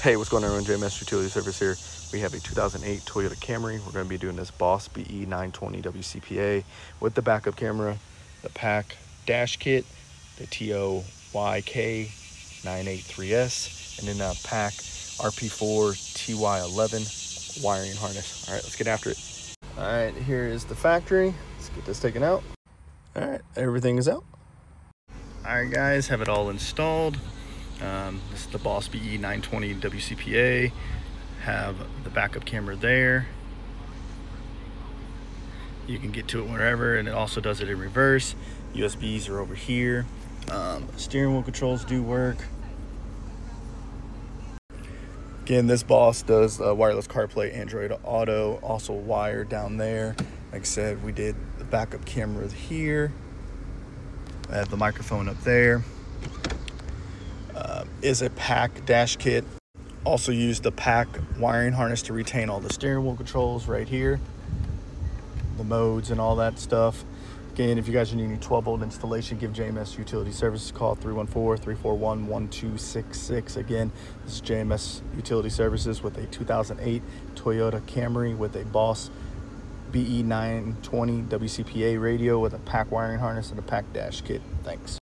Hey, what's going on, everyone? JMS Utility Service here. We have a 2008 Toyota Camry. We're going to be doing this Boss BE 920 WCPA with the backup camera, the PAC dash kit, the TOYK 983S, and then the PAC RP4 TY11 wiring harness. All right, let's get after it. All right, here is the factory. Let's get this taken out. All right, everything is out. All right, guys, have it all installed. This is the Boss BE 920 WCPA. Have the backup camera there. You can get to it wherever, and it also does it in reverse. USBs are over here. Steering wheel controls do work. Again, this Boss does wireless CarPlay, Android Auto, also wired down there. Like I said, we did the backup camera here. I have the microphone up there. Is a PAC dash kit. Also use the PAC wiring harness to retain all the steering wheel controls right here, the modes and all that stuff. Again, if you guys are needing 12-volt installation, give JMS Utility Services a call, 314-341-1266. Again, this is JMS Utility Services with a 2008 Toyota Camry with a Boss BE 920 WCPA radio with a PAC wiring harness and a PAC dash kit. Thanks.